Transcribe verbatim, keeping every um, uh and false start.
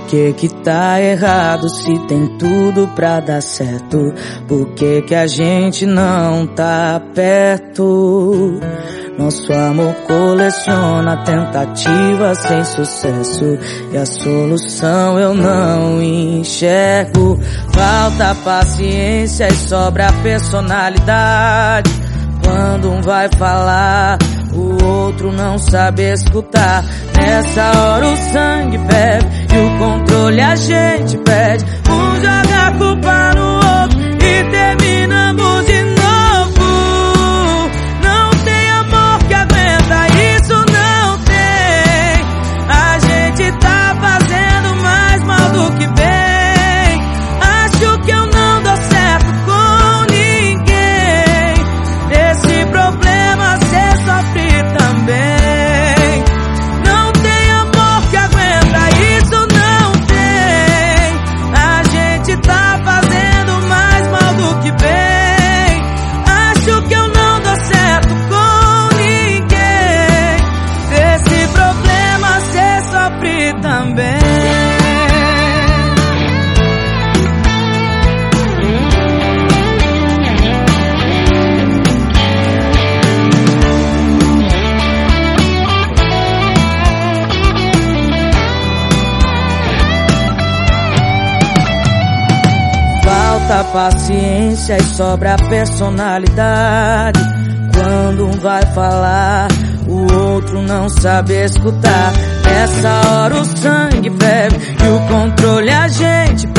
que que tá errado se tem tudo pra dar certo? Por que que a gente não tá perto? Nosso amor coleciona tentativas sem sucesso e a solução eu não enxergo. Falta paciência e sobra personalidade. Quando um vai falar, o outro não sabe escutar. Nessa hora o sangue bebe e o controle a gente perde. Um joga a culpa no outro e terminamos de novo. Não tem amor que aguenta, isso não tem. A gente tá fazendo mais mal do que bem. Acho que eu não dou certo com ninguém. Esse problema cê sofre também. Falta paciência e sobra personalidade. Quando um vai falar, o outro não sabe escutar. Nessa hora o sangue bebe e o controle a gente